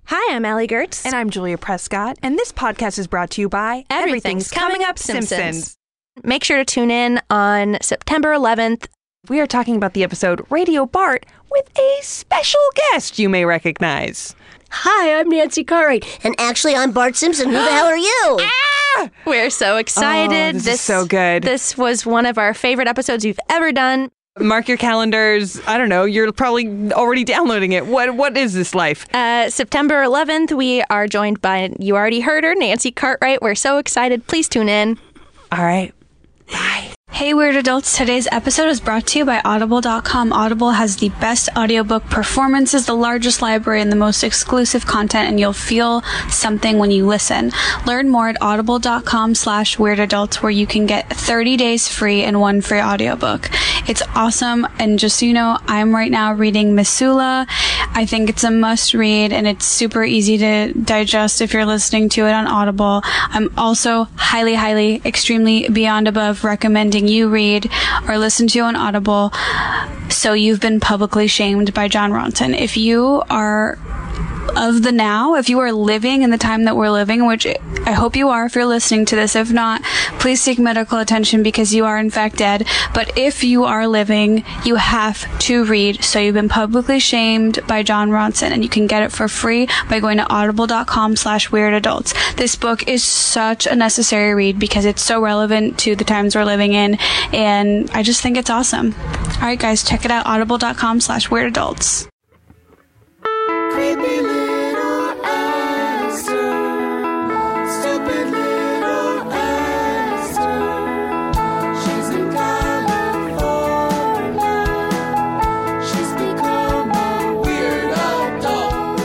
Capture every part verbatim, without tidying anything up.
Hi, I'm Allie Gertz. And I'm Julia Prescott. And this podcast is brought to you by Everything's, Everything's Coming Up Simpsons. Simpsons. Make sure to tune in on September eleventh. We are talking about the episode Radio Bart with a special guest you may recognize. Hi, I'm Nancy Cartwright. And actually, I'm Bart Simpson. Who the hell are you? Ah! We're so excited. Oh, this, this is so good. This was one of our favorite episodes we've ever done. Mark your calendars. I don't know. You're probably already downloading it. What What is this life? Uh, September eleventh, we are joined by, you already heard her, Nancy Cartwright. We're so excited. Please tune in. All right. Bye. Hey Weird Adults, today's episode is brought to you by Audible dot com. Audible has the best audiobook performances, the largest library, and the most exclusive content, and you'll feel something when you listen. Learn more at audible dot com slash weird adults, where you can get thirty days free and one free audiobook. It's awesome, and just so you know, I'm right now reading Missoula. I think it's a must read, and it's super easy to digest if you're listening to it on Audible. I'm also highly, highly, extremely beyond above recommending you read or listen to on Audible So You've Been Publicly Shamed by Jon Ronson. If you are of the now, if you are living in the time that we're living, which I hope you are if you're listening to this. If not, please seek medical attention because you are in fact dead. But if you are living, you have to read So You've Been Publicly Shamed by Jon Ronson, and you can get it for free by going to audible dot com slash weird adults. This book is such a necessary read because it's so relevant to the times we're living in, and I just think it's awesome. All right, guys, check it out, audible dot com slash weird adults. Creepy little Esther, stupid little Esther. She's in California. She's become a weird adult.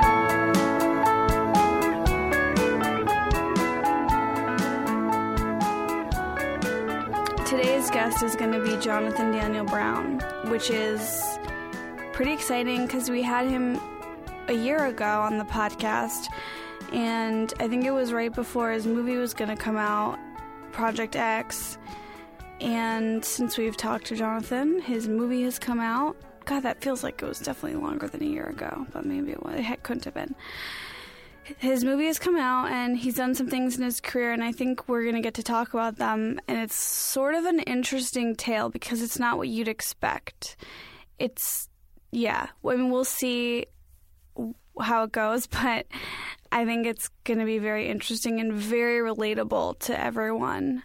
Today's guest is going to be Jonathan Daniel Brown, which is pretty exciting because we had him a year ago on the podcast, and I think it was right before his movie was going to come out, Project X. And since we've talked to Jonathan, his movie has come out. God, that feels like it was definitely longer than a year ago, but maybe it, was, it couldn't have been. His movie has come out, and he's done some things in his career, and I think we're going to get to talk about them. And it's sort of an interesting tale because it's not what you'd expect. It's, yeah, I mean, we'll see how it goes, but I think it's going to be very interesting and very relatable to everyone.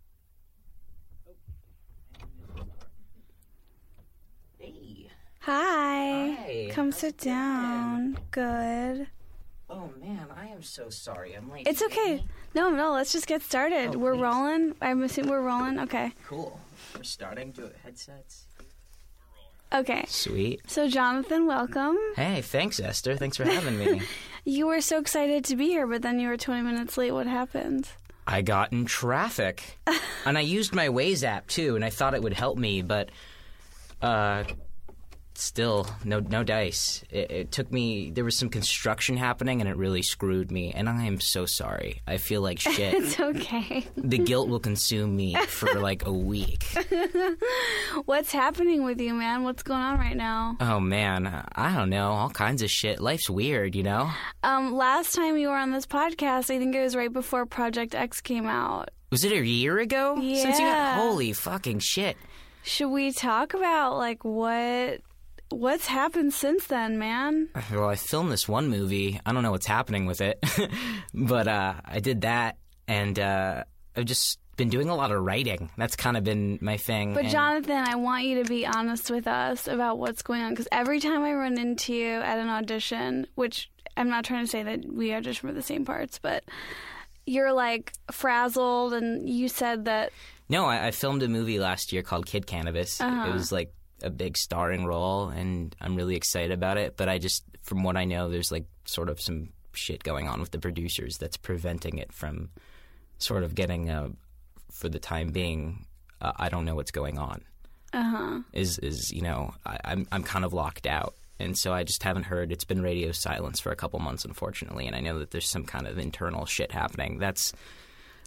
Hey. Hi. Hi. Come sit down. Good. Oh man, I am so sorry. I'm late. It's okay. No, no, let's just get started. Oh, we're please. rolling. I'm assuming we're rolling. Okay. Cool. We're starting. Do it. Headsets. Okay. Sweet. So, Jonathan, welcome. Hey, thanks, Esther. Thanks for having me. You were so excited to be here, but then you were twenty minutes late. What happened? I got in traffic. And I used my Waze app, too, and I thought it would help me, but, uh... still, no no dice. It, it took me... There was some construction happening, and it really screwed me. And I am so sorry. I feel like shit. It's okay. The guilt will consume me for, like, a week. What's happening with you, man? What's going on right now? Oh, man. I don't know. All kinds of shit. Life's weird, you know? Um, last time you were on this podcast, I think it was right before Project X came out. Was it a year ago? Yeah. Since you got... Holy fucking shit. Should we talk about, like, what... What's happened since then, man? Well, I filmed this one movie. I don't know what's happening with it. But uh, I did that, and uh, I've just been doing a lot of writing. That's kind of been my thing. But, and... Jonathan, I want you to be honest with us about what's going on. Because every time I run into you at an audition, which I'm not trying to say that we audition for the same parts, but you're, like, frazzled, and you said that... No, I, I filmed a movie last year called Kid Cannabis. Uh-huh. It was, like, a big starring role, and I'm really excited about it. But I just, from what I know, there's like sort of some shit going on with the producers that's preventing it from sort of getting a, for the time being, uh, I don't know what's going on. Uh-huh. Is, is you know, I, I'm I'm kind of locked out. And so I just haven't heard. It's been radio silence for a couple months, unfortunately. And I know that there's some kind of internal shit happening. That's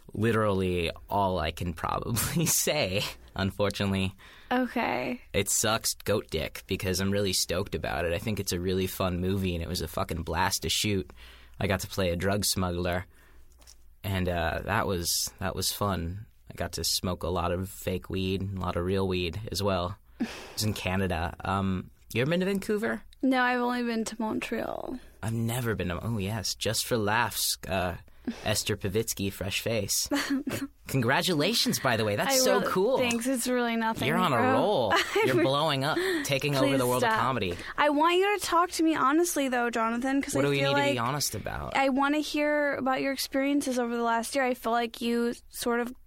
literally all I can probably say, unfortunately. Okay. It sucks goat dick because I'm really stoked about it. I think it's a really fun movie, and it was a fucking blast to shoot. I got to play a drug smuggler, and uh, that was that was fun. I got to smoke a lot of fake weed, a lot of real weed as well. It was in Canada. Um, you ever been to Vancouver? No, I've only been to Montreal. I've never been to... Oh, yes. Just for laughs. Uh, Esther Pavitsky, fresh face. Congratulations, by the way. That's I so really- cool. Thanks. It's really nothing. You're on a bro. roll. You're blowing up, taking over Please the world stop. of comedy. I want you to talk to me honestly, though, Jonathan, because I What do we feel need like to be honest about? I want to hear about your experiences over the last year. I feel like you sort of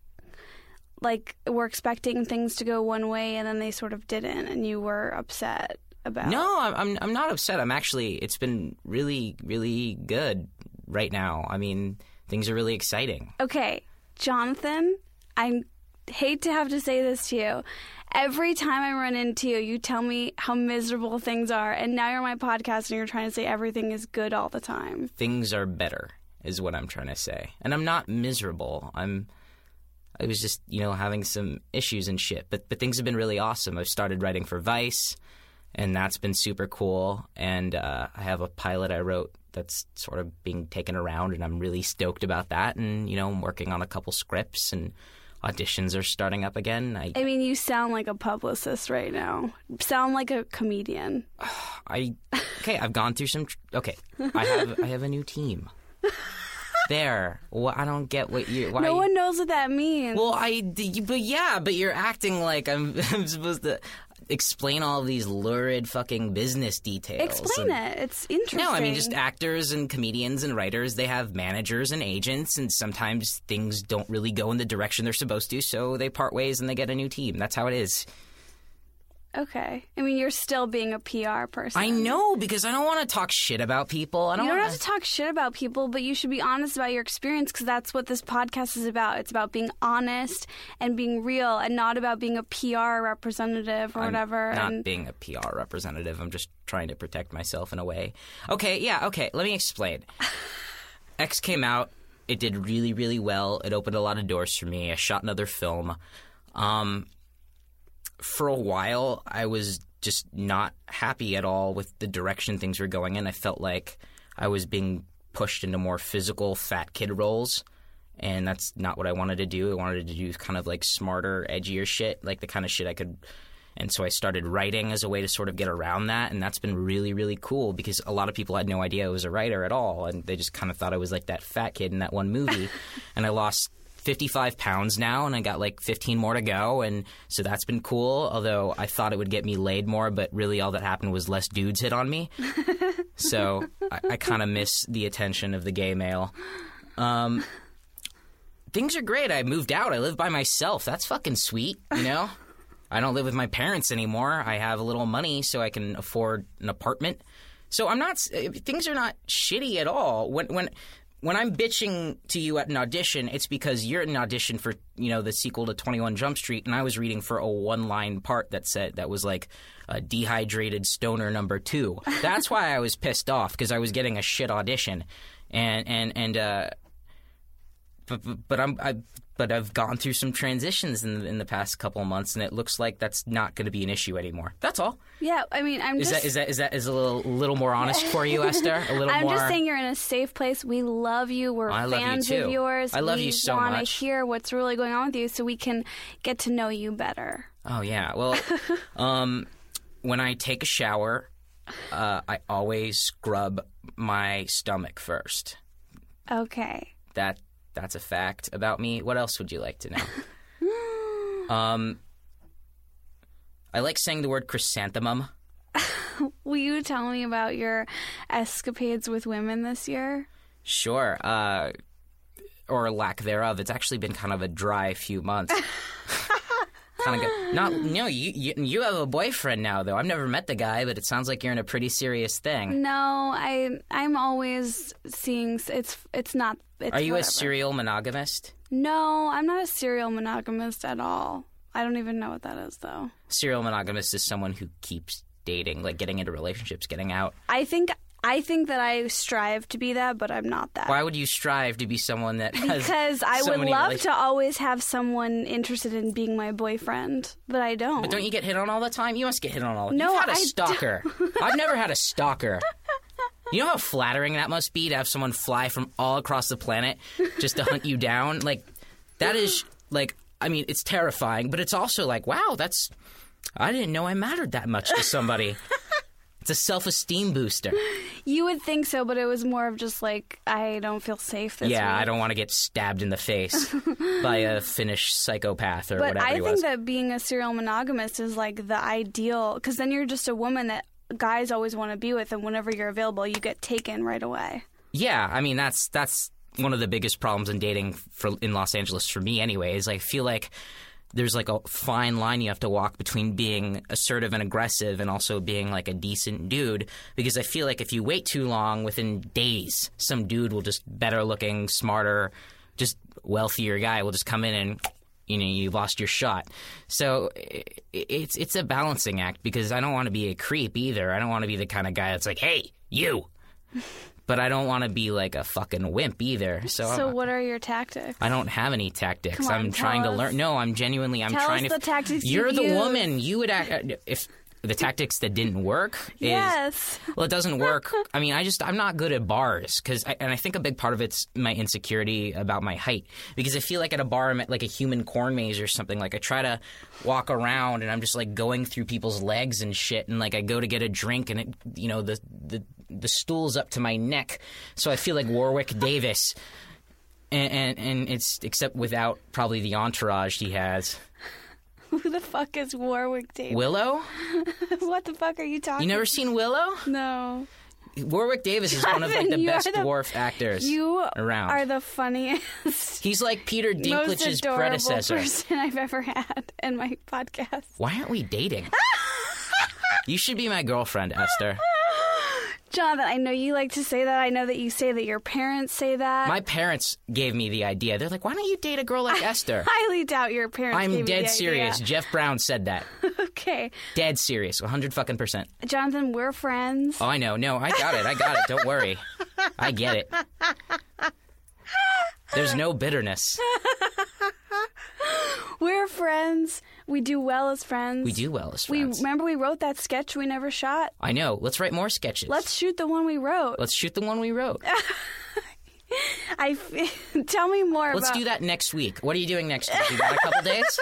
like were expecting things to go one way, and then they sort of didn't, and you were upset about. No, I'm, I'm I'm not upset. I'm actually, it's been really, really good right now. I mean, things are really exciting. Okay, Jonathan, I hate to have to say this to you. Every time I run into you, you tell me how miserable things are, and now you're on my podcast and you're trying to say everything is good all the time. Things are better, is what I'm trying to say. And I'm not miserable. I'm, I was just, you know, having some issues and shit. But but things have been really awesome. I've started writing for Vice, and that's been super cool. And uh, I have a pilot I wrote that's sort of being taken around, and I'm really stoked about that. And, you know, I'm working on a couple scripts, and auditions are starting up again. I, I mean, you sound like a publicist right now. Sound like a comedian. I okay. I've gone through some. Tr- okay, I have I have a new team. There. Well, I don't get what you. Why No one knows what that means. Well, I. But yeah, but you're acting like I'm. I'm supposed to explain all of these lurid fucking business details. Explain and- it. It's interesting. No, I mean just actors and comedians and writers. They have managers and agents, and sometimes things don't really go in the direction they're supposed to, so they part ways and they get a new team. That's how it is. Okay. I mean, you're still being a P R person. I know, because I don't want to talk shit about people. I don't. You don't wanna... have to talk shit about people, but you should be honest about your experience, because that's what this podcast is about. It's about being honest and being real, and not about being a P R representative or I'm whatever. not and being a P R representative. I'm just trying to protect myself in a way. Okay, yeah, okay. Let me explain. X came out. It did really, really well. It opened a lot of doors for me. I shot another film. Um, for a while, I was just not happy at all with the direction things were going in. I felt like I was being pushed into more physical fat kid roles, and that's not what I wanted to do. I wanted to do kind of like smarter, edgier shit, like the kind of shit I could... And so I started writing as a way to sort of get around that, and that's been really, really cool, because a lot of people had no idea I was a writer at all, and they just kind of thought I was like that fat kid in that one movie. And I lost fifty-five pounds now, and I got like fifteen more to go, and so that's been cool, although I thought it would get me laid more, but really all that happened was less dudes hit on me. So I, I kind of miss the attention of the gay male. Um, things are great. I moved out. I live by myself. That's fucking sweet, you know? I don't live with my parents anymore. I have a little money so I can afford an apartment. So I'm not... Things are not shitty at all. When when when I'm bitching to you at an audition, it's because you're at an audition for, you know, the sequel to twenty-one Jump Street, and I was reading for a one-line part that said that was like a dehydrated stoner number two. That's why I was pissed off, because I was getting a shit audition, and and and uh, but but, but I'm I. But I've gone through some transitions in the, in the past couple of months, and it looks like that's not going to be an issue anymore. That's all. yeah, I mean, I'm Is just... that is that is that is a little little more honest for you, Esther? A little I'm more. just saying you're in a safe place. We love you. We're I love you fans too. of yours. I love we you so want much. to hear what's really going on with you so we can get to know you better. Oh yeah. Well, um, when I take a shower, uh, I always scrub my stomach first. Okay. That that's a fact about me. What else would you like to know? um, I like saying the word chrysanthemum. Will you tell me about your escapades with women this year? Sure. Uh, or lack thereof. It's actually been kind of a dry few months. kind of go- Not, no, you, you you have a boyfriend now, though. I've never met the guy, but it sounds like you're in a pretty serious thing. No, I I'm always seeing it's it's not. It's Are you whatever. a serial monogamist? No, I'm not a serial monogamist at all. I don't even know what that is, though. Serial monogamist is someone who keeps dating, like getting into relationships, getting out. I think I think that I strive to be that, but I'm not that. Why would you strive to be someone that has Because I so would many love rela- to always have someone interested in being my boyfriend, but I don't. But don't you get hit on all the time? You must get hit on all the time. No, You've had a I stalker. I've never had a stalker. You know how flattering that must be to have someone fly from all across the planet just to hunt you down? Like, that is, like, I mean, it's terrifying, but it's also like, wow, that's, I didn't know I mattered that much to somebody. It's a self-esteem booster. You would think so, but it was more of just like, I don't feel safe this Yeah, week. I don't want to get stabbed in the face by a Finnish psychopath or But whatever I he think was. that being a serial monogamist is like the ideal, because then you're just a woman that guys always want to be with, and whenever you're available, you get taken right away. Yeah, I mean, that's that's one of the biggest problems in dating for, in Los Angeles for me anyway, is I feel like there's like a fine line you have to walk between being assertive and aggressive and also being like a decent dude, because I feel like if you wait too long, within days, some dude will just better looking, smarter, just wealthier guy will just come in and, you know, you lost your shot. So i- it's it's a balancing act, because I don't want to be a creep either. I don't want to be the kind of guy that's like, hey, you. But I don't want to be like a fucking wimp either. So, So I'm- what are your tactics? I don't have any tactics. Come on, I'm trying tell to learn. us. No, I'm genuinely. I'm Tell trying us to. the tactics You're you've the used. woman. You would act if the tactics that didn't work. Is, Yes. Well, it doesn't work. I mean, I just I'm not good at bars because, and I think a big part of it's my insecurity about my height, because I feel like at a bar I'm at like a human corn maze or something. Like I try to walk around and I'm just like going through people's legs and shit, and like I go to get a drink and it, you know, the the the stool's up to my neck, so I feel like Warwick Davis. And, and and it's except without probably the entourage he has. Who the fuck is Warwick Davis? Willow? What the fuck are you talking? You never seen Willow? No. Warwick Davis is one of like Jonathan, the you are best the- dwarf actors You around. are the funniest, He's like Peter most Dinklage's adorable predecessor. person I've ever had in my podcast. Why aren't we dating? You should be my girlfriend, Esther. Jonathan, I know you like to say that. I know that you say that your parents say that. My parents gave me the idea. They're like, why don't you date a girl like Esther? highly doubt your parents. gave I'm you dead the serious. idea. Jeff Brown said that. Okay, Dead serious. one hundred fucking percent. Jonathan, we're friends. Oh, I know. No, I got it. I got it. Don't worry. I get it. There's no bitterness. We're friends. We do well as friends. We do well as We friends. remember we wrote that sketch we never shot. I know. Let's write more sketches. Let's shoot the one we wrote. Let's shoot the one we wrote. I f- tell me more Let's about. do that next week. What are you doing next week? You got a couple days?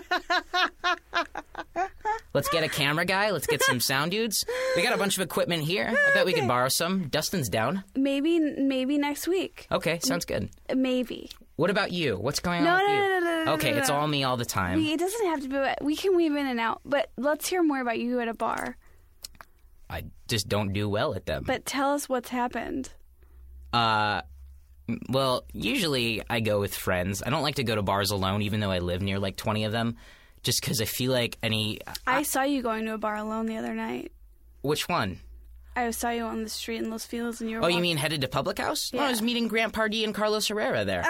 Let's get a camera guy. Let's get some sound dudes. We got a bunch of equipment here. I bet we could borrow some. Dustin's down. Maybe maybe next week. Okay, sounds good. Maybe. What about you? What's going No, on with no, you? no, no, no, no, okay, no, it's no. all me all the time. We, it doesn't have to be. We can weave in and out. But let's hear more about you at a bar. I just don't do well at them. But tell us what's happened. Uh, well, usually I go with friends. I don't like to go to bars alone, even though I live near like twenty of them, just because I feel like any. I saw you going to a bar alone the other night. Which one? I saw you on the street in Los Feliz, and you were. Oh, you walking- mean headed to Public House? No, I Yeah. was meeting Grant Pardee and Carlos Herrera there.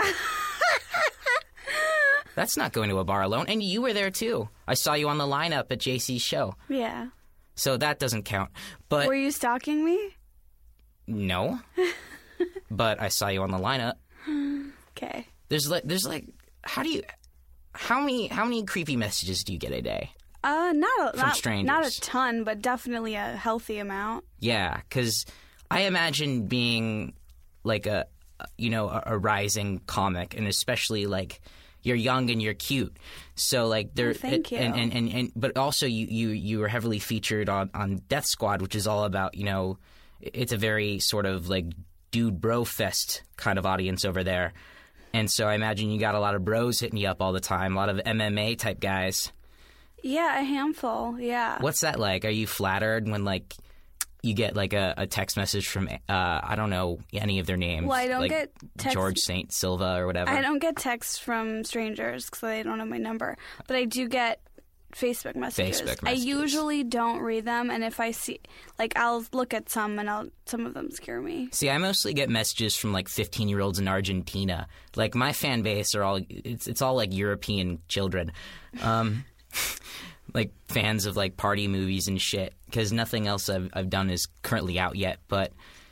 That's not going to a bar alone. And you were there too. I saw you on the lineup at J C's show. Yeah. So that doesn't count. But Were you stalking me? no. But I saw you on the lineup. Okay. There's like there's like how do you how many how many creepy messages do you get a day? Uh, not a, not, strangers. not a ton, but definitely a healthy amount. Yeah, because I imagine being like a you know a, a rising comic, and especially like you're young and you're cute, so like there. Oh, thank you. And, and, and, and but also you, you you were heavily featured on on Death Squad, which is all about you know it's a very sort of like dude bro fest kind of audience over there, and so I imagine you got a lot of bros hitting you up all the time, a lot of M M A type guys. Yeah, a handful. Yeah. What's that like? Are you flattered when like you get like a, a text message from uh, I don't know any of their names? Well, I don't like get text- George Saint Silva or whatever. I don't get texts from strangers because they don't have my number, but I do get Facebook messages. Facebook I messages. usually don't read them, and if I see, like, I'll look at some, and I'll some of them scare me. See, I mostly get messages from like fifteen year olds in Argentina. Like my fan base are all it's it's all like European children. Um, like fans of like party movies and shit, because nothing else I've, I've done is currently out yet. But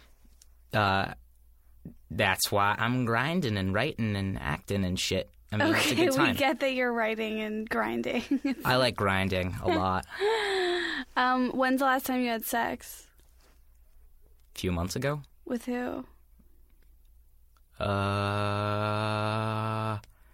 uh, that's why I'm grinding and writing and acting and shit. I mean, it's a Okay, good time. we get that you're writing and grinding. I like grinding a lot. um, when's the last time you had sex? A few months ago. With who? Uh,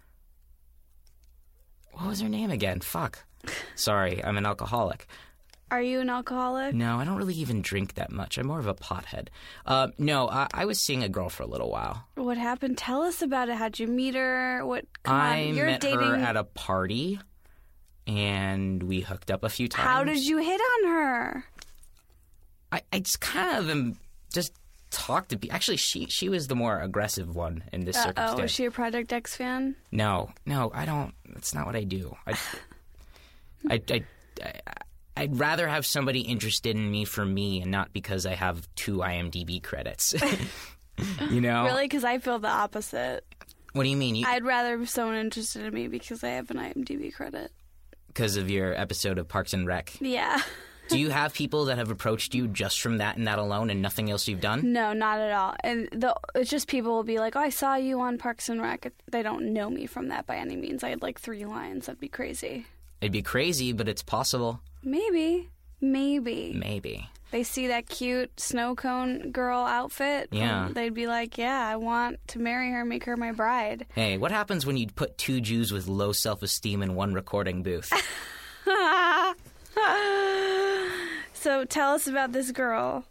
what was her name again? Fuck. Sorry, I'm an alcoholic. Are you an alcoholic? No, I don't really even drink that much. I'm more of a pothead. Uh, no, I, I was seeing a girl for a little while. What happened? Tell us about it. How'd you meet her? What? Come I on. You're met dating. her at a party, and we hooked up a few times. How did you hit on her? I, I just kind of am just talked to be. Actually, she she was the more aggressive one in this Oh, circumstance. is she a Project X fan? No, no, I don't. That's not what I do. I, I, I, I, I'd rather have somebody interested in me for me and not because I have two I M D B credits. You know? Really? Because I feel the opposite. What do you mean? You, I'd rather have someone interested in me because I have an I M D B credit. because of your episode of Parks and Rec. Yeah. Do you have people that have approached you just from that and that alone and nothing else you've done? No, not at all. And the, it's just people will be like, oh, I saw you on Parks and Rec. They don't know me from that by any means. I had like three lines. That'd be crazy. It'd be crazy, but it's possible. Maybe. Maybe. Maybe. They see that cute snow cone girl outfit. Yeah. and they'd be like, yeah, I want to marry her, make her my bride. Hey, what happens when you put two Jews with low self-esteem in one recording booth? So tell us about this girl.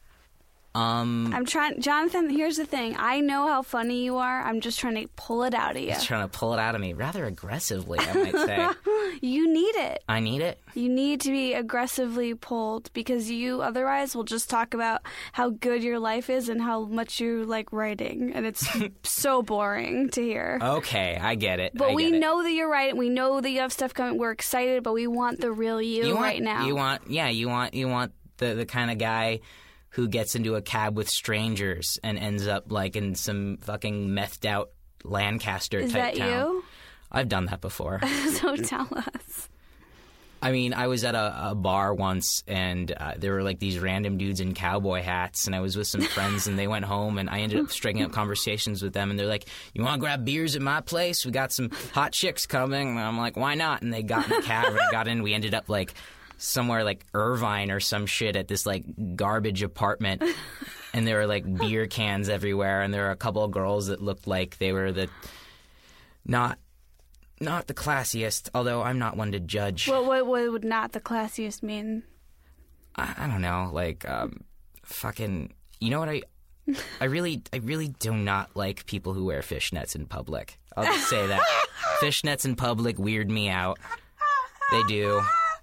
Um, I'm trying, Jonathan, here's the thing. I know how funny you are. I'm just trying to pull it out of you. he's trying to pull it out of me rather aggressively, I might say. You need it. I need it. You need to be aggressively pulled because you otherwise will just talk about how good your life is and how much you like writing. And it's so boring to hear. Okay, I get it. But I we get it. know that you're right. We know that you have stuff coming. We're excited, but we want the real you, you want, right now. You want, yeah, you want, you want the the kind of guy who gets into a cab with strangers and ends up like in some fucking methed out Lancaster Is type that town. you? I've done that before. So tell us. I mean, I was at a, a bar once, and uh, there were like these random dudes in cowboy hats, and I was with some friends, and they went home, and I ended up striking up conversations with them, and they're like, "You want to grab beers at my place? We got some hot chicks coming." And I'm like, "Why not?" And they got in the cab, and I got in. We ended up like somewhere like Irvine or some shit at this like garbage apartment, and there were like beer cans everywhere, and there were a couple of girls that looked like they were the not. Not the classiest, although I'm not one to judge. What, what, what would not the classiest mean? I, I don't know, like, um, fucking, you know what I, I really, I really do not like people who wear fishnets in public. I'll just say that. Fishnets in public weird me out. They do.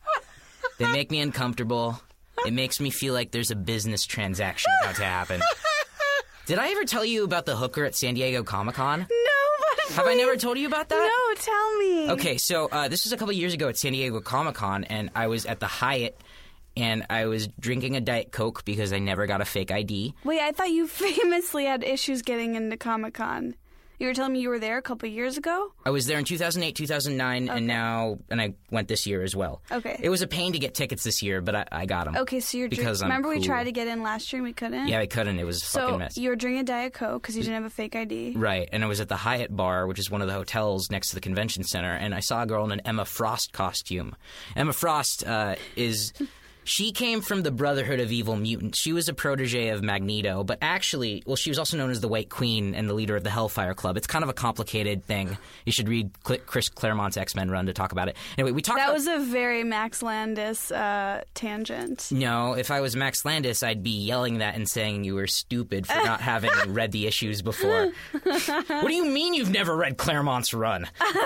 They make me uncomfortable. It makes me feel like there's a business transaction about to happen. Did I ever tell you about the hooker at San Diego Comic-Con? No, but Have I never told you about that? No, tell me. Okay, so uh, this was a couple years ago at San Diego Comic-Con, and I was at the Hyatt, and I was drinking a Diet Coke because I never got a fake I D. Wait, I thought you famously had issues getting into Comic-Con. You were telling me you were there a couple years ago? I was there in two thousand eight, two thousand nine, Okay. and now, and I went this year as well. Okay. It was a pain to get tickets this year, but I, I got them. Okay, so you're drink- because I'm remember we cool. tried to get in last year and we couldn't? Yeah, I couldn't. It was a So fucking mess. you were drinking Diet Coke because you didn't have a fake I D? Right, and I was at the Hyatt bar, which is one of the hotels next to the convention center, and I saw a girl in an Emma Frost costume. Emma Frost uh, is... She came from the Brotherhood of Evil Mutants. She was a protege of Magneto, but actually, well, she was also known as the White Queen and the leader of the Hellfire Club. It's kind of a complicated thing. You should read Cl- Chris Claremont's X-Men run to talk about it. Anyway, we talked That about... was a very Max Landis uh, tangent. No, if I was Max Landis, I'd be yelling that and saying you were stupid for not having read the issues before. What do you mean you've never read Claremont's run?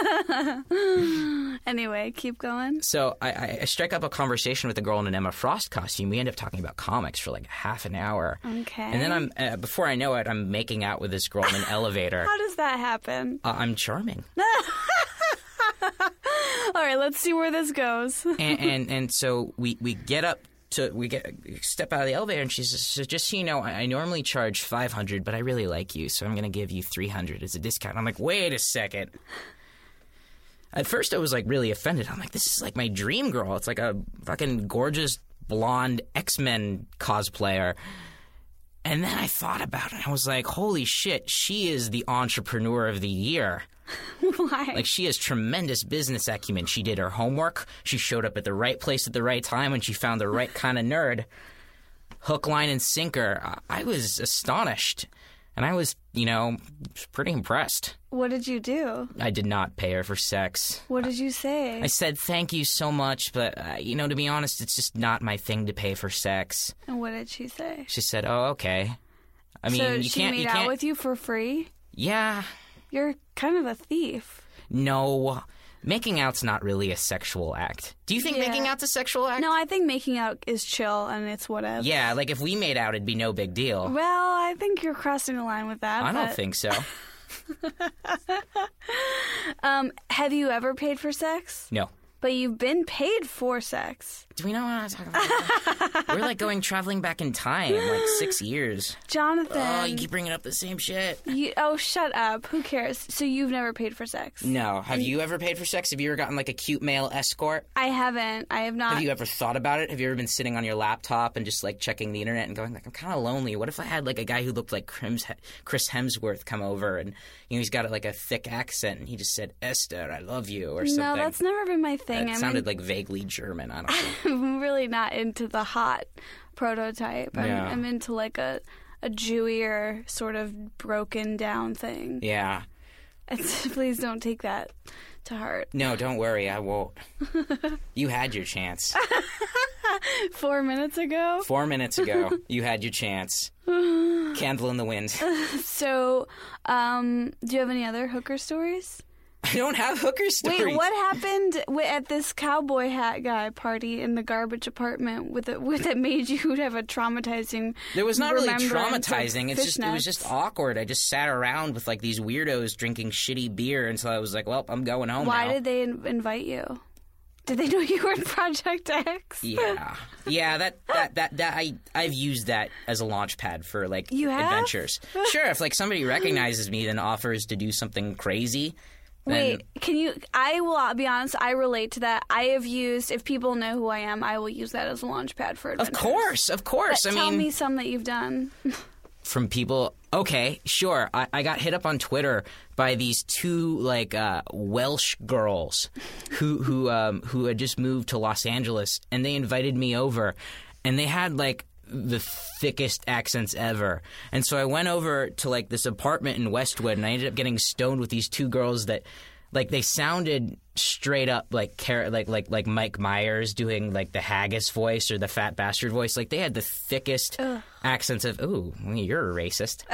Anyway, keep going. So I, I strike up a conversation with a girl in an Emma Frost costume. We end up talking about comics for like half an hour. Okay. And then I'm uh, before I know it, I'm making out with this girl in an elevator. How does that happen? Uh, I'm charming. All right, let's see where this goes. and, and and so we, we get up to we get step out of the elevator, and she says, so just so you know, I, I normally charge five hundred, but I really like you, so I'm going to give you three hundred as a discount. I'm like, wait a second. At first, I was like really offended. I'm like, this is like my dream girl. It's like a fucking gorgeous blonde X-Men cosplayer. And then I thought about it. I was like, holy shit, she is the entrepreneur of the year. Why? Like, she has tremendous business acumen. She did her homework. She showed up at the right place at the right time, and she found the right kind of nerd. Hook, line, and sinker. I I was astonished. And I was, you know, pretty impressed. What did you do? I did not pay her for sex. What did you say? I said, thank you so much, but, uh, you know, to be honest, it's just not my thing to pay for sex. And what did she say? She said, oh, okay. I mean, so you she can't... made you out can't... with you for free? Yeah. You're kind of a thief. No. Making out's not really a sexual act. Do you think Yeah. making out's a sexual act? No, I think making out is chill and it's whatever. Yeah, like if we made out, it'd be no big deal. Well, I think you're crossing the line with that. I don't but- think so. Um, have you ever paid for sex? No. But you've been paid for sex. Do we know what I'm talking about? We're like going traveling back in time, like six years. Jonathan. Oh, you keep bringing up the same shit. you- oh, shut up. Who cares? So you've never paid for sex? No. Have you ever paid for sex? Have you ever gotten like a cute male escort? I haven't. I have not. Have you ever thought about it? Have you ever been sitting on your laptop and just like checking the internet and going like, I'm kind of lonely. What if I had like a guy who looked like Crims- Chris Hemsworth come over and you know he's got like a thick accent and he just said, Esther, I love you or something. No, that's never been my thing. That I'm sounded in- like vaguely German. I don't know. I'm really not into the hot prototype. I'm, Yeah. I'm into like a a Jewier sort of broken down thing. Yeah. It's, please don't take that to heart. No, don't worry. I won't. You had your chance. Four minutes ago. Four minutes ago, you had your chance. Candle in the wind. So, um, do you have any other hooker stories? I don't have hooker stories. Wait, what happened wi- at this cowboy hat guy party in the garbage apartment with it with that made you have a traumatizing? It was not really remembrance of traumatizing. It's just it was fishnets? just awkward. I just sat around with like these weirdos drinking shitty beer until I was like, well, I'm going home Why now. did they in- invite you? Did they know you were in Project X? Yeah, yeah. That that that that I I've used that as a launch pad for like You have? adventures. Sure, if like somebody recognizes me, then offers to do something crazy. Then, Wait, can you? I will be honest. I relate to that. I have used. If people know who I am, I will use that as a launch pad for of adventures. course, of course. But I tell mean, me some that you've done. from people. Okay, sure. I, I got hit up on Twitter by these two like uh, Welsh girls who who um, who had just moved to Los Angeles, and they invited me over, and they had like the thickest accents ever. And so I went over to like this apartment in Westwood, and I ended up getting stoned with these two girls that. Like they sounded straight up like Car- like like like Mike Myers doing like the haggis voice or the fat bastard voice. Like they had the thickest Ugh. accents of ooh, you're a racist.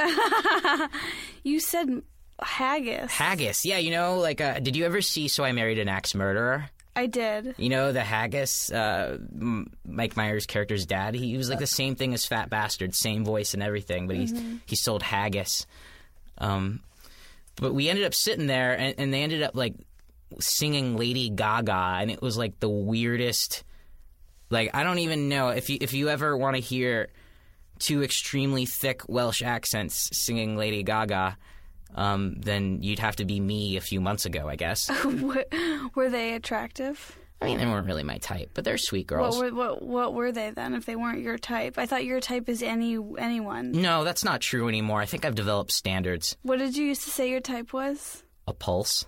You said haggis. Haggis, yeah, you know, like uh, did you ever see So I Married an Axe Murderer? I did. You know the haggis, uh, M- Mike Myers' character's dad. He was like the same thing as Fat Bastard, same voice and everything, but Mm-hmm. he he sold haggis. Um, but we ended up sitting there, and, and they ended up like singing Lady Gaga, and it was like the weirdest. Like I don't even know if you if you ever want to hear two extremely thick Welsh accents singing Lady Gaga. Um, then you'd have to be me a few months ago, I guess. Were they attractive? I mean, they weren't really my type, but they're sweet girls. What were what, what were they then? If they weren't your type, I thought your type is any anyone. No, that's not true anymore. I think I've developed standards. What did you used to say your type was? A pulse.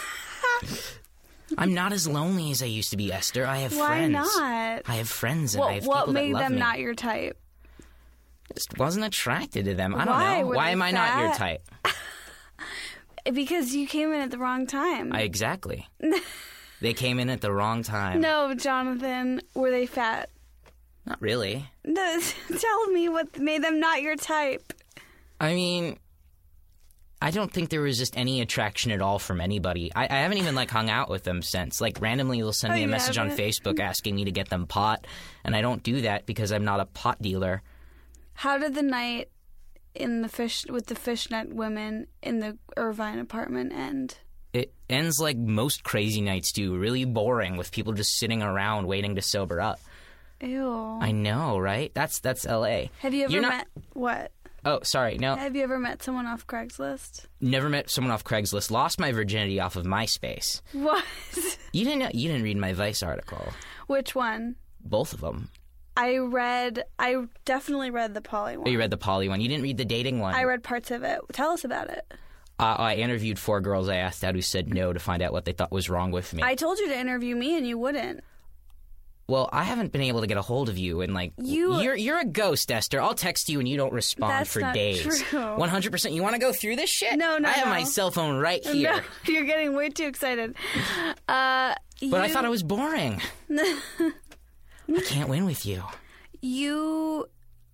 I'm not as lonely as I used to be, Esther. I have Why friends. not? I have friends and I What have what people made that love them me. not your type? Just wasn't attracted to them. I don't Why? know. Were Why they am I not your fat? type? Because you came in at the wrong time. I, exactly. They came in at the wrong time. No, Jonathan, were they fat? Not really. No, tell me what made them not your type. I mean, I don't think there was just any attraction at all from anybody. I, I haven't even like hung out with them since. Like randomly, they'll send Oh, me a you message on haven't? Facebook asking me to get them pot, and I don't do that because I'm not a pot dealer. How did the night in the fish with the fishnet women in the Irvine apartment end? It ends like most crazy nights do, really boring with people just sitting around waiting to sober up. Ew. I know, right? That's that's L A. Have you ever You're not- met what? Oh, sorry. No, Have you ever met someone off Craigslist? never met someone off Craigslist. Lost my virginity off of MySpace. What? You didn't know, you didn't read my Vice article. Which one? Both of them. I read, I definitely read the poly one. Oh, you read the poly one. You didn't read the dating one. I read parts of it. Tell us about it. Uh, I interviewed four girls I asked out who said no to find out what they thought was wrong with me. I told you to interview me and you wouldn't. Well, I haven't been able to get a hold of you, and like You- you're you're a ghost, Esther. I'll text you and you don't respond That's for not days. true. One hundred percent. You want to go through this shit? No, no, I have no. my cell phone right here. No, you're getting way too excited. Uh, But I thought it was boring. I can't win with you. You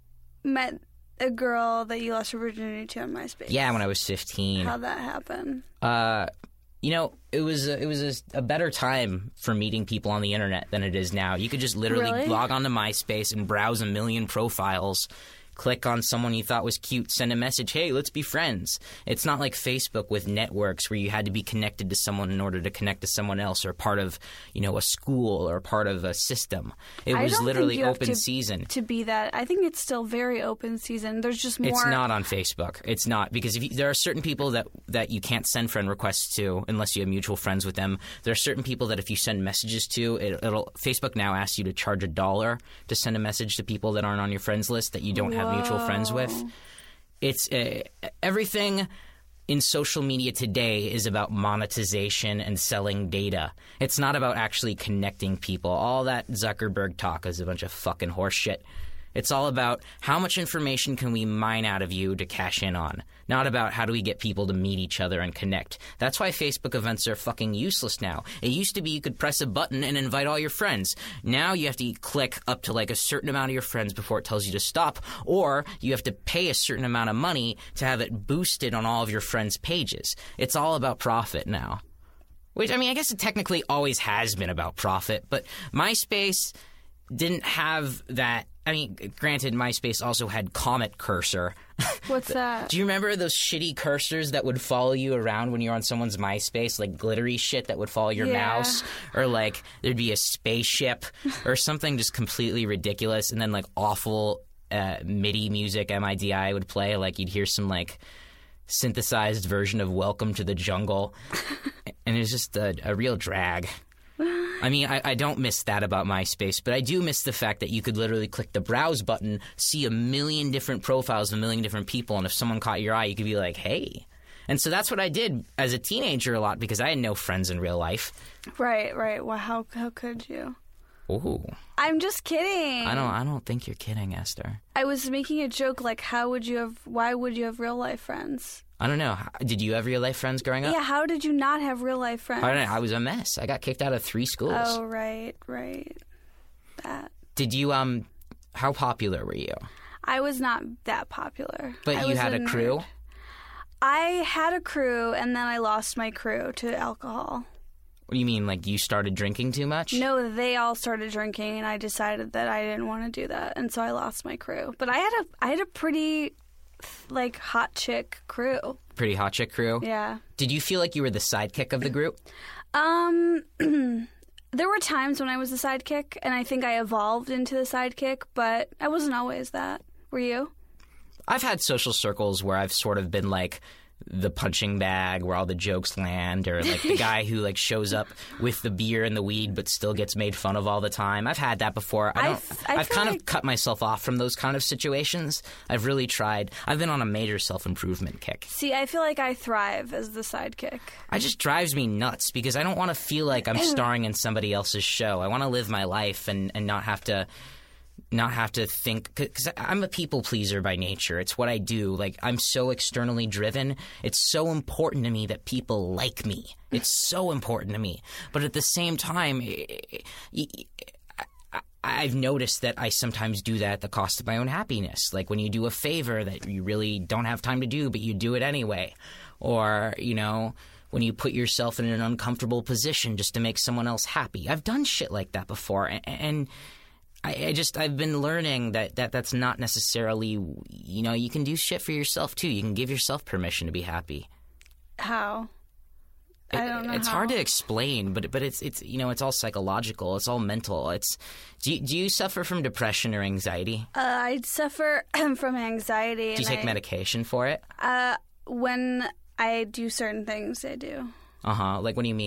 met a girl that you lost your virginity to on MySpace. Yeah, when I was fifteen. How'd that happen? Uh, you know, it was a, it was a, a better time for meeting people on the internet than it is now. You could just literally Really? log onto MySpace and browse a million profiles. Click on someone you thought was cute, send a message, hey, let's be friends. It's not like Facebook with networks where you had to be connected to someone in order to connect to someone else, or part of, you know, a school or part of a system. It I was don't think literally you have open to- season. To be that, I think it's still very open season. There's just more. It's not on Facebook. It's not, because if you, there are certain people that, that you can't send friend requests to unless you have mutual friends with them. There are certain people that if you send messages to, it, it'll Facebook now asks you to charge a dollar to send a message to people that aren't on your friends list that you don't have mutual friends with. It's uh, everything in social media today is about monetization and selling data. It's not about actually connecting people. All that Zuckerberg talk is a bunch of fucking horse shit. It's all about how much information can we mine out of you to cash in on, not about how do we get people to meet each other and connect. That's why Facebook events are fucking useless now. It used to be you could press a button and invite all your friends. Now you have to click up to like a certain amount of your friends before it tells you to stop, or you have to pay a certain amount of money to have it boosted on all of your friends' pages. It's all about profit now. Which, I mean, I guess it technically always has been about profit, but MySpace didn't have that. I mean, granted, MySpace also had Comet Cursor. What's that? Do you remember those shitty cursors that would follow you around when you're on someone's MySpace? Like glittery shit that would follow your Yeah. mouse? Or like there'd be a spaceship or something just completely ridiculous, and then like awful uh, MIDI music, M I D I, would play. Like you'd hear some like synthesized version of Welcome to the Jungle. And it was just a, a real drag. I mean, I, I don't miss that about MySpace, but I do miss the fact that you could literally click the browse button, see a million different profiles of a million different people, and if someone caught your eye, you could be like, hey. And so that's what I did as a teenager a lot, because I had no friends in real life. Right, right. Well, how how could you? Ooh. I'm just kidding. I don't I don't think you're kidding, Esther. I was making a joke like, how would you have? Why would you have real life friends? I don't know. Did you have real life friends growing up? Yeah, how did you not have real life friends? I don't know. I was a mess. I got kicked out of three schools. Oh, right, right. That. Did you, um, how popular were you? I was not that popular. But I you was had a nerd. crew? I had a crew, and then I lost my crew to alcohol. What do you mean, like you started drinking too much? No, they all started drinking, and I decided that I didn't want to do that, and so I lost my crew. But I had a, I had a pretty, like, hot chick crew. Pretty hot chick crew? Yeah. Did you feel like you were the sidekick of the group? Um, there were times when I was the sidekick, and I think I evolved into the sidekick, but I wasn't always that. Were you? I've had social circles where I've sort of been like the punching bag where all the jokes land, or like the guy who like shows up with the beer and the weed but still gets made fun of all the time. I've had that before. I don't, I've- I I've feel kind like- of cut myself off from those kind of situations. I've really tried. I've been on a major self-improvement kick. See, I feel like I thrive as the sidekick. It just drives me nuts because I don't want to feel like I'm starring in somebody else's show. I want to live my life and, and not have to not have to think, because I'm a people pleaser by nature. It's what I do. Like, I'm so externally driven. It's so important to me that people like me. It's so important to me. But at the same time, I've noticed that I sometimes do that at the cost of my own happiness. Like when you do a favor that you really don't have time to do, but you do it anyway. Or, you know, when you put yourself in an uncomfortable position just to make someone else happy. I've done shit like that before. And, and I, I just, I've been learning that, that that's not necessarily, you know, you can do shit for yourself too. You can give yourself permission to be happy. How? I don't know. It's how. hard to explain, but but it's it's you know it's all psychological. It's all mental. It's do you, do you suffer from depression or anxiety? Uh, I suffer from anxiety. Do you and take I, medication for it? Uh, when I do certain things, I do. Uh huh. Like what do you mean?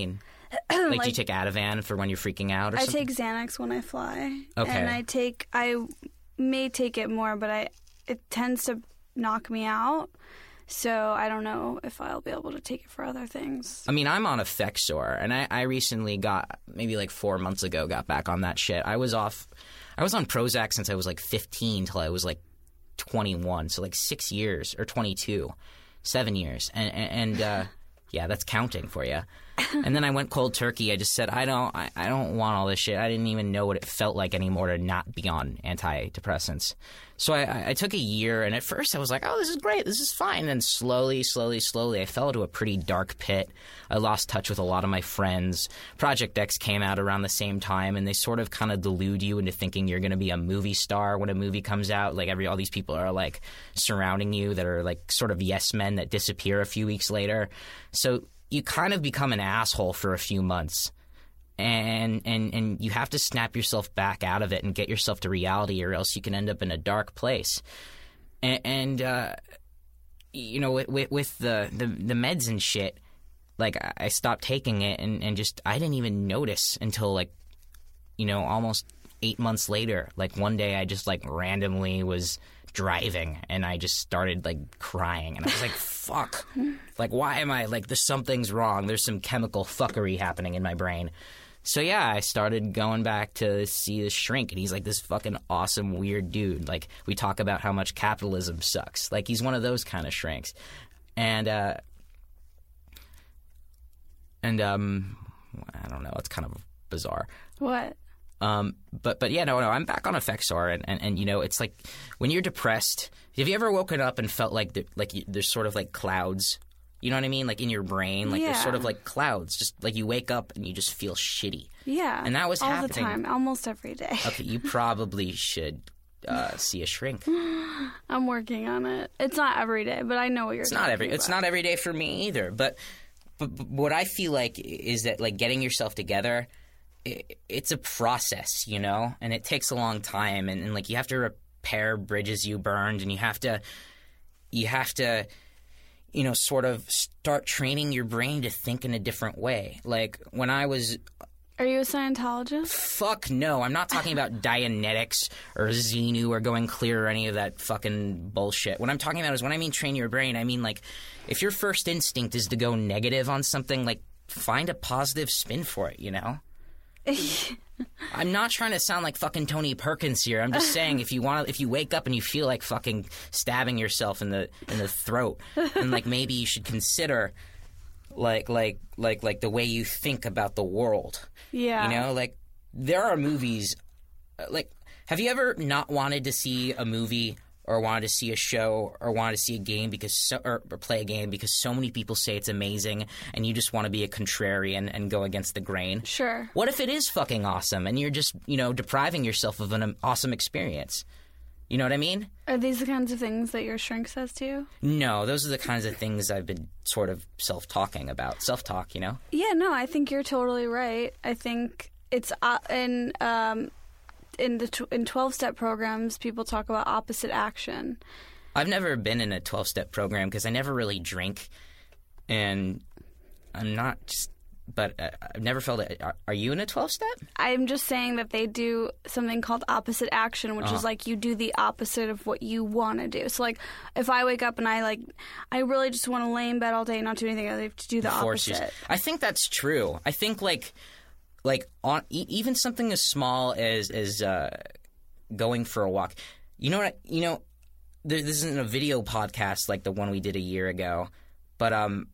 Like, Like- do you take Ativan for when you're freaking out or I something? take Xanax when I fly. Okay. And I take, I may take it more, but I it tends to knock me out. So I don't know if I'll be able to take it for other things. I mean, I'm on Effexor, and I, I recently got, maybe like four months ago, got back on that shit. I was off, I was on Prozac since I was like fifteen till I was like twenty-one, so like six years, or twenty-two, seven years. And, and, and uh, yeah, that's counting for you. And then I went cold turkey. I just said, I don't, I, I don't want all this shit. I didn't even know what it felt like anymore to not be on antidepressants. So I, I, I took a year, and at first I was like, oh, this is great, this is fine. And then slowly, slowly, slowly, I fell into a pretty dark pit. I lost touch with a lot of my friends. Project X came out around the same time, and they sort of kind of delude you into thinking you're going to be a movie star when a movie comes out. Like, every all these people are like surrounding you that are like sort of yes men that disappear a few weeks later. So you kind of become an asshole for a few months. And, and and you have to snap yourself back out of it and get yourself to reality, or else you can end up in a dark place. And, and uh, you know, with, with, with the, the, the meds and shit, like, I stopped taking it, and, and just, I didn't even notice until, like, you know, almost eight months later. Like, one day I just, like, randomly was driving, and I just started, like, crying. And I was like, fuck. Like, why am I, like, there's something's wrong. There's some chemical fuckery happening in my brain. So, yeah, I started going back to see this shrink, and he's, like, this fucking awesome, weird dude. Like, we talk about how much capitalism sucks. Like, he's one of those kind of shrinks. And, uh... And, um... I don't know. It's kind of bizarre. What? Um, but, but yeah, no, no, I'm back on Effexor, and, and, and, you know, it's like, when you're depressed, have you ever woken up and felt like, there, like you, there's sort of like clouds, you know what I mean? Like in your brain, like there's Yeah. sort of like clouds, just like you wake up and you just feel shitty. Yeah. And that was all happening. the time, almost every day. Okay, you probably should, uh, see a shrink. I'm working on it. It's not every day, but I know what you're It's not every, it's not every day for me either, but, but, but what I feel like is that, like, getting yourself together, it, it's a process, you know, and it takes a long time, and, and like, you have to repair bridges you burned, and you have to, you have to, you know, sort of start training your brain to think in a different way. Like, when I was... Are you a Scientologist? Fuck no. I'm not talking about Dianetics or Xenu or going clear or any of that fucking bullshit. What I'm talking about is, when I mean train your brain, I mean, like, if your first instinct is to go negative on something, like, find a positive spin for it, you know? I'm not trying to sound like fucking Tony Perkins here. I'm just saying, if you want, if you wake up and you feel like fucking stabbing yourself in the in the throat, and like, maybe you should consider, like like like like the way you think about the world. Yeah. You know, like, there are movies. uh, Like, have you ever not wanted to see a movie, or wanted to see a show, or wanted to see a game because so, or, or play a game because so many people say it's amazing, and you just want to be a contrarian and go against the grain? Sure. What if it is fucking awesome, and you're just, you know, depriving yourself of an um, awesome experience? You know what I mean? Are these the kinds of things that your shrink says to you? No, those are the kinds of things I've been sort of self-talking about. Self-talk, you know? Yeah, no, I think you're totally right. I think it's uh, in um, in the tw- in twelve-step programs, people talk about opposite action. I've never been in a twelve-step program because I never really drink, and I'm not just... But uh, I've never felt it. Are, are you in a twelve-step? I'm just saying that they do something called opposite action, which Uh-huh. is like you do the opposite of what you want to do. So, like, if I wake up and I like, I really just want to lay in bed all day and not do anything, I have to do the Force opposite. yourself. I think that's true. I think like, like on e- even something as small as as uh, going for a walk. You know what? I, you know, there, this isn't a video podcast like the one we did a year ago, but um.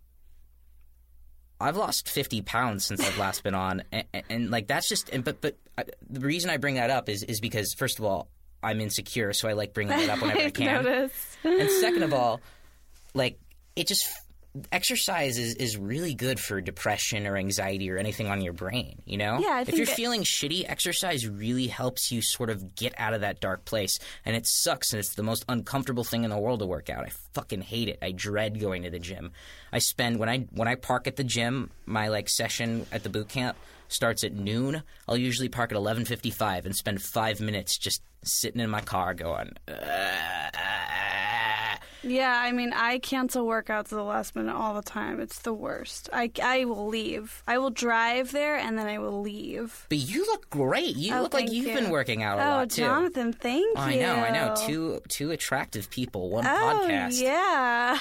I've lost fifty pounds since I've last been on, and, and, and like, that's just. And, but but I, the reason I bring that up is is because, first of all, I'm insecure, so I like bringing it up whenever I I've can. noticed. And second of all, like, it just exercise is, is really good for depression or anxiety or anything on your brain, you know? Yeah, I if think you're that- feeling shitty, exercise really helps you sort of get out of that dark place. And it sucks, and it's the most uncomfortable thing in the world to work out. I fucking hate it. I dread going to the gym. I spend when I when I park at the gym, my like session at the boot camp starts at noon. I'll usually park at eleven fifty-five and spend five minutes just sitting in my car going, "Ugh." Yeah, I mean, I cancel workouts at the last minute all the time. It's the worst. I, I will leave. I will drive there and then I will leave. But you look great. You Oh, look like thank you've you. been working out a Oh, lot too. Jonathan, thank I you. know, I know. Two two attractive people, one Oh, podcast. yeah.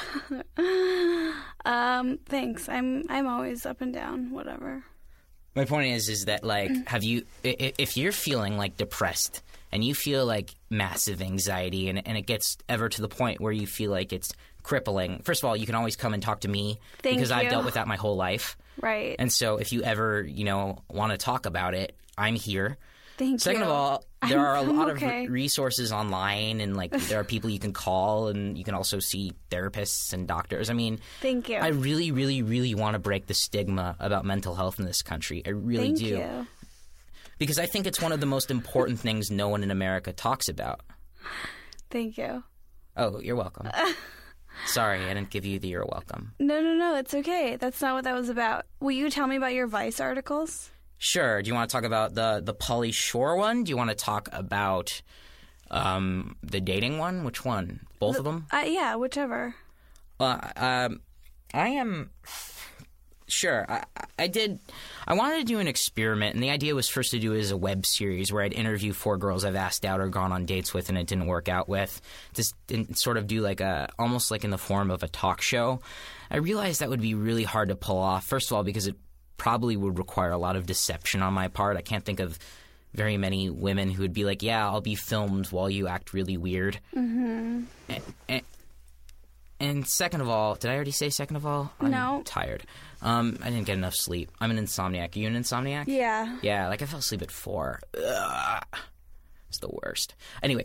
um, thanks. I'm I'm always up and down, whatever. My point is, is that like, have you? i- i- If you're feeling like depressed and you feel like massive anxiety, and and it gets ever to the point where you feel like it's crippling. First of all, you can always come and talk to me Thank because I've you. dealt with that my whole life. Right. And so, if you ever, you know, want to talk about it, I'm here. Thank Second you. of all, there I'm- are a I'm lot okay. of re- resources online, and like there are people you can call, and you can also see therapists and doctors. I mean, Thank you. I really, really, really want to break the stigma about mental health in this country. I really Thank do, you. because I think it's one of the most important things no one in America talks about. Thank you. Oh, you're welcome. Sorry, I didn't give you the you're welcome. No, no, no. It's okay. That's not what that was about. Will you tell me about your Vice articles? Sure. Do you want to talk about the the Pauly Shore one? Do you want to talk about um, the dating one? Which one? Both of them? Uh, yeah, whichever. Uh, um, I am sure. I, I did. I wanted to do an experiment, and the idea was first to do it as a web series where I'd interview four girls I've asked out or gone on dates with, and it didn't work out with. Just and sort of do like a almost like in the form of a talk show. I realized that would be really hard to pull off. First of all, because it probably would require a lot of deception on my part. I can't think of very many women who would be like, "Yeah, I'll be filmed while you act really weird." Mm-hmm. And, and, and second of all, did I already say second of all? I'm No. tired. Um, I didn't get enough sleep. I'm an insomniac. Are you an insomniac? Yeah. Yeah, like I fell asleep at four. Ugh. It's the worst. Anyway,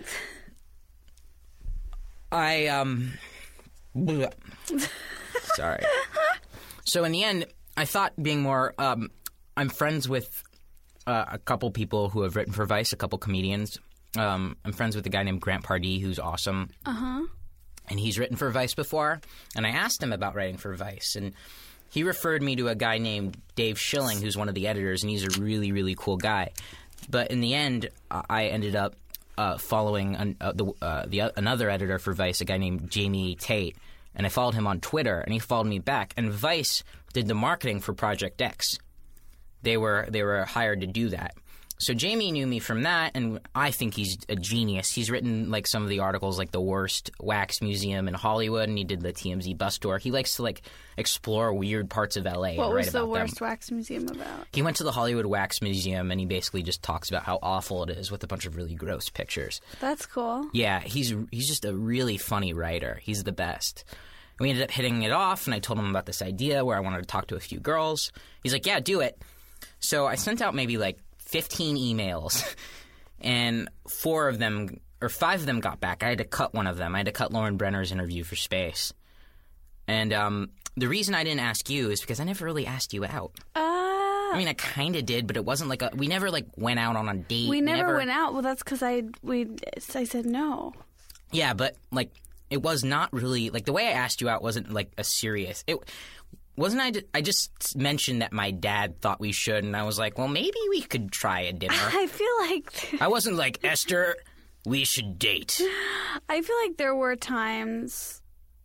I um, bleh. sorry. So in the end, I thought being more. Um, I'm friends with uh, a couple people who have written for Vice, a couple comedians. Um, I'm friends with a guy named Grant Pardee, who's awesome. Uh huh. And he's written for Vice before. And I asked him about writing for Vice, and he referred me to a guy named Dave Schilling, who's one of the editors, and he's a really, really cool guy. But in the end, uh, I ended up uh, following an, uh, the, uh, the uh, another editor for Vice, a guy named Jamie Tate, and I followed him on Twitter, and he followed me back. And Vice did the marketing for Project X. They were they were hired to do that. So Jamie knew me from that, and I think he's a genius. He's written like some of the articles, like the worst wax museum in Hollywood, and he did the T M Z bus tour. He likes to like explore weird parts of L A What and write was the about worst them. wax museum about? He went to the Hollywood Wax Museum, and he basically just talks about how awful it is with a bunch of really gross pictures. That's cool. Yeah, he's he's just a really funny writer. He's the best. We ended up hitting it off, and I told him about this idea where I wanted to talk to a few girls. He's like, yeah, do it. So I sent out maybe like fifteen emails, and four of them, or five of them got back. I had to cut one of them. I had to cut Lauren Brenner's interview for Space. And um, the reason I didn't ask you is because I never really asked you out. Uh, I mean, I kind of did, but it wasn't like a. We never like went out on a date. we never, went out. Well, that's because I we I said no. Yeah, but like it was not really like the way I asked you out wasn't like a serious. It wasn't. I. ju- I just mentioned that my dad thought we should, and I was like, well, maybe we could try a dinner. I feel like I wasn't like Esther. We should date. I feel like there were times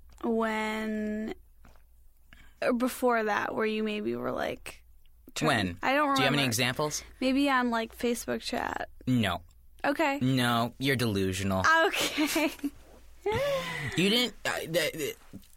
when or before that where you maybe were like trying- When? I don't remember. Do you have any examples? Maybe on like Facebook chat. No. Okay. No, you're delusional. Okay. You didn't. Uh, the, the,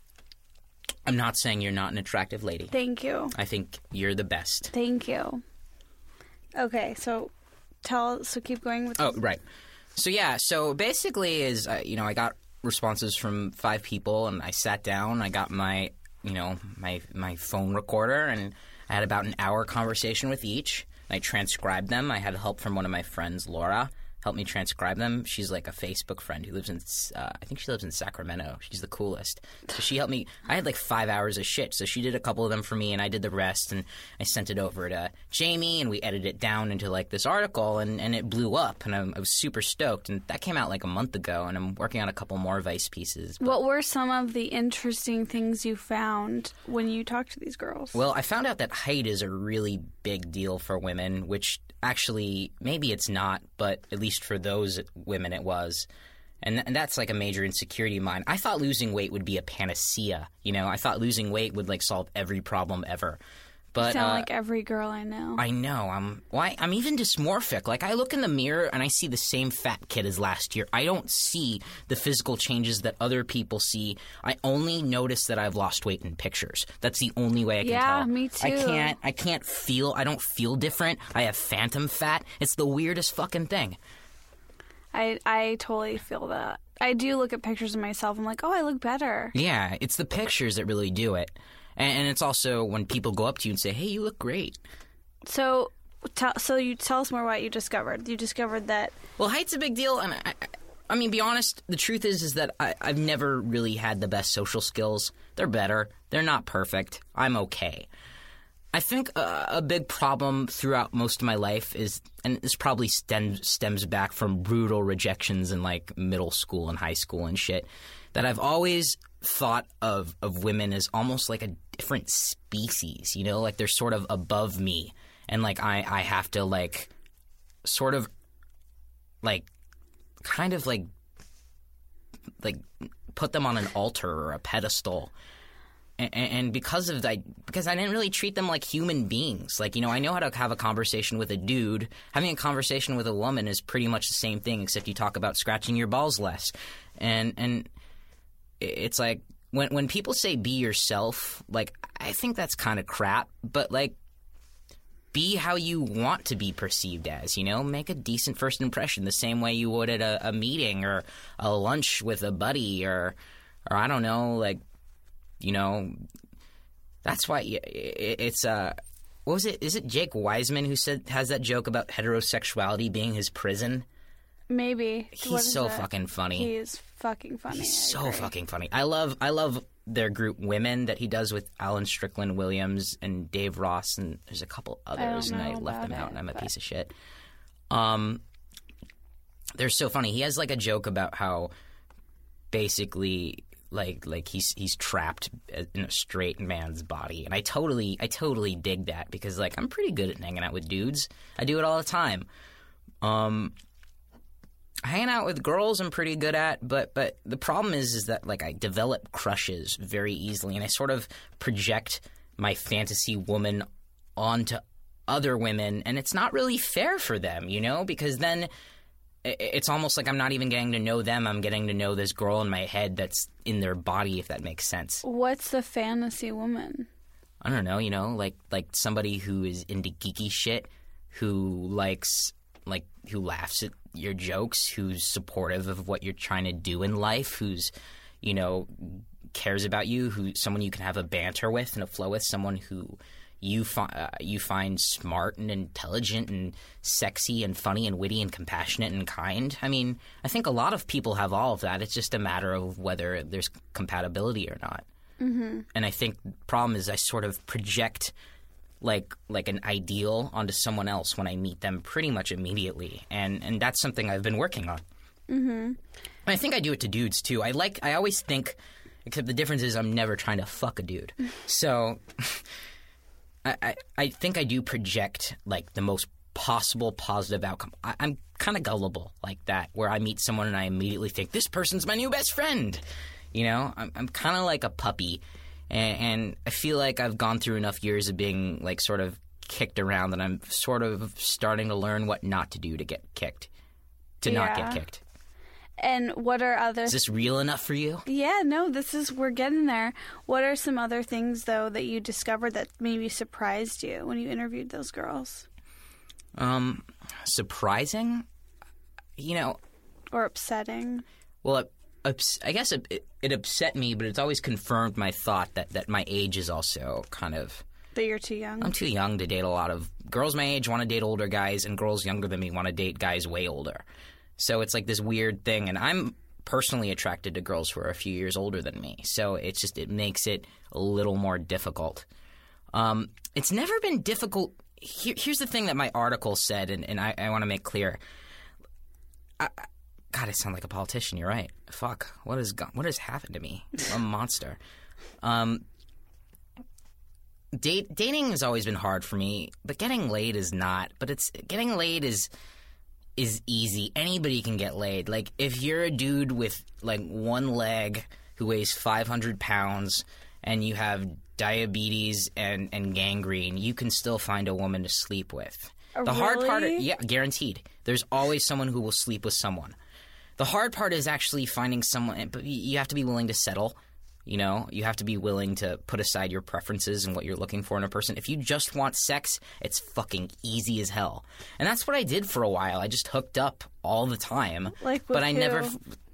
I'm not saying you're not an attractive lady. Thank you. I think you're the best. Thank you. Okay, so tell so keep going with Oh, right. So yeah, so basically is uh, you know, I got responses from five people, and I sat down, I got my, you know, my my phone recorder, and I had about an hour conversation with each. I transcribed them. I had help from one of my friends, Laura, help me transcribe them. She's like a Facebook friend who lives in, uh, I think she lives in Sacramento. She's the coolest. So she helped me. I had like five hours of shit. So she did a couple of them for me, and I did the rest, and I sent it over to Jamie, and we edited it down into like this article, and, and it blew up, and I, I was super stoked. And that came out like a month ago, and I'm working on a couple more Vice pieces. But- What were some of the interesting things you found when you talked to these girls? Well, I found out that height is a really big deal for women, which actually maybe it's not, but at least for those women it was. And, th- and that's like a major insecurity of mine. I thought losing weight would be a panacea. You know, I thought losing weight would like solve every problem ever. But Sound uh, like every girl I know. I know. I'm well, I, I'm even dysmorphic. Like I look in the mirror and I see the same fat kid as last year. I don't see the physical changes that other people see. I only notice that I've lost weight in pictures. That's the only way I can Yeah, tell. me I too. can't. I can't feel. I don't feel different. I have phantom fat. It's the weirdest fucking thing. I I totally feel that. I do look at pictures of myself. I'm like, oh, I look better. Yeah, it's the pictures that really do it. And, and it's also when people go up to you and say, "Hey, you look great." So, tell so you tell us more what you discovered. You discovered that. Well, height's a big deal, and I, I, I mean, be honest. The truth is, is that I, I've never really had the best social skills. They're better. They're not perfect. I'm okay. I think uh, a big problem throughout most of my life is, and this probably stems stems back from brutal rejections in like middle school and high school and shit, that I've always thought of of women as almost like a different species. You know, like they're sort of above me, and like I I have to like sort of like kind of like like put them on an altar or a pedestal. And, and because of that, because I didn't really treat them like human beings. Like, you know, I know how to have a conversation with a dude. Having a conversation with a woman is pretty much the same thing, except you talk about scratching your balls less. And and it's like when when people say be yourself, like I think that's kind of crap. But like, be how you want to be perceived as. You know, make a decent first impression, the same way you would at a, a meeting or a lunch with a buddy, or or I don't know, like. You know, that's why it's uh, what was it? Is it Jake Wiseman who said has that joke about heterosexuality being his prison? Maybe. He's What is so that? fucking funny. He is fucking funny. He's I so agree. fucking funny. I love I love their group Women that he does with Alan Strickland Williams and Dave Ross, and there's a couple others, and I know left them about out, and I'm a it, but- piece of shit. Um, they're so funny. He has like a joke about how basically. Like like he's he's trapped in a straight man's body, and I totally I totally dig that because like I'm pretty good at hanging out with dudes. I do it all the time. Um, hanging out with girls I'm pretty good at, but but the problem is is that like I develop crushes very easily, and I sort of project my fantasy woman onto other women, and it's not really fair for them, you know, because then. It's almost like I'm not even getting to know them. I'm getting to know this girl in my head that's in their body, if that makes sense. What's the fantasy woman? I don't know, you know, like like somebody who is into geeky shit, who likes, like, who laughs at your jokes, who's supportive of what you're trying to do in life, who's, you know, cares about you, who someone you can have a banter with and a flow with, someone who you fi- uh, you find smart and intelligent and sexy and funny and witty and compassionate and kind. I mean, I think a lot of people have all of that. It's just a matter of whether there's compatibility or not. Mm-hmm. And I think the problem is I sort of project like like an ideal onto someone else when I meet them pretty much immediately, and and that's something I've been working on. Mm-hmm. And I think I do it to dudes too. I like I always think, except the difference is I'm never trying to fuck a dude. So. I, I, I think I do project like the most possible positive outcome. I, I'm kind of gullible like that, where I meet someone and I immediately think this person's my new best friend. You know, I'm, I'm kind of like a puppy, and, and I feel like I've gone through enough years of being like sort of kicked around that I'm sort of starting to learn what not to do to get kicked, to not Yeah. get kicked. And what are other... Is this real enough for you? Yeah, no, this is... We're getting there. What are some other things, though, that you discovered that maybe surprised you when you interviewed those girls? Um, surprising? You know... Or upsetting? Well, it, ups- I guess it, it, it upset me, but it's always confirmed my thought that, that my age is also kind of... That you're too young? I'm too young to date a lot of... Girls my age want to date older guys, and girls younger than me want to date guys way older. So it's like this weird thing, and I'm personally attracted to girls who are a few years older than me. So it's just, it makes it a little more difficult. Um, it's never been difficult. Here, here's the thing that my article said, and, and I, I want to make clear. I, God, I sound like a politician. You're right. Fuck. What has gone, what has happened to me? I'm a monster. Um, date, dating has always been hard for me, but getting laid is not. But it's getting laid is... is easy. Anybody can get laid. Like, if you're a dude with, like, one leg who weighs five hundred pounds and you have diabetes and, and gangrene, you can still find a woman to sleep with. Oh, the hard part, really? yeah, guaranteed. There's always someone who will sleep with someone. The hard part is actually finding someone, but you have to be willing to settle. You know, you have to be willing to put aside your preferences and what you're looking for in a person. If you just want sex, it's fucking easy as hell. And that's what I did for a while. I just hooked up all the time. Like but with I who? never.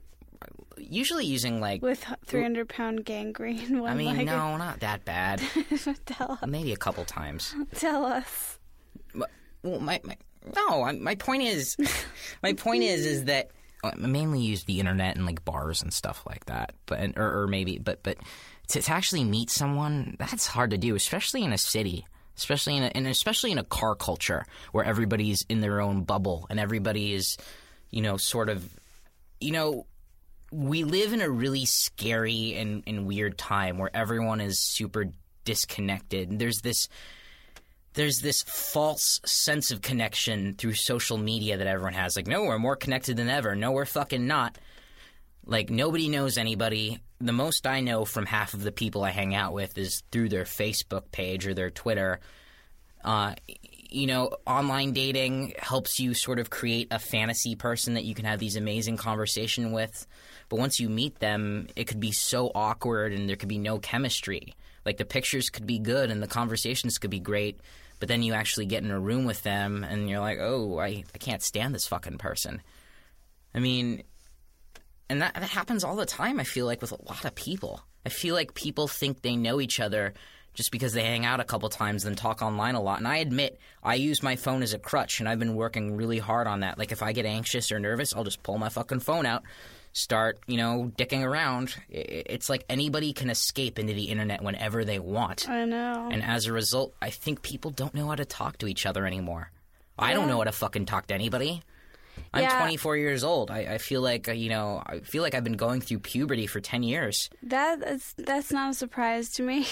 Usually using like. With three hundred pound gangrene. One I mean, leg. no, not that bad. tell, us, Maybe a couple times. tell us. But, well, my, my no, I, my point is, my point is, is that. I mainly use the internet and like bars and stuff like that, but and, or, or maybe, but but to, to actually meet someone, that's hard to do, especially in a city, especially in a, and especially in a car culture where everybody's in their own bubble and everybody is, you know, sort of, you know, we live in a really scary and, and weird time where everyone is super disconnected. There's this. There's this false sense of connection through social media that everyone has. Like, no, we're more connected than ever. No, we're fucking not. Like, nobody knows anybody. The most I know from half of the people I hang out with is through their Facebook page or their Twitter. Uh, you know, online dating helps you sort of create a fantasy person that you can have these amazing conversations with. But once you meet them, it could be so awkward and there could be no chemistry. Like, the pictures could be good and the conversations could be great, but then you actually get in a room with them and you're like, oh, I, I can't stand this fucking person. I mean, and that, that happens all the time, I feel like, with a lot of people. I feel like people think they know each other just because they hang out a couple times and talk online a lot. And I admit, I use my phone as a crutch, and I've been working really hard on that. Like, if I get anxious or nervous, I'll just pull my fucking phone out, start, you know, dicking around. It's like anybody can escape into the internet whenever they want. I know. And as a result, I think people don't know how to talk to each other anymore. I don't know how to fucking talk to anybody. I'm Yeah. twenty-four years old. I, I feel like, uh, you know, I feel like I've been going through puberty for ten years. That is, that's not a surprise to me.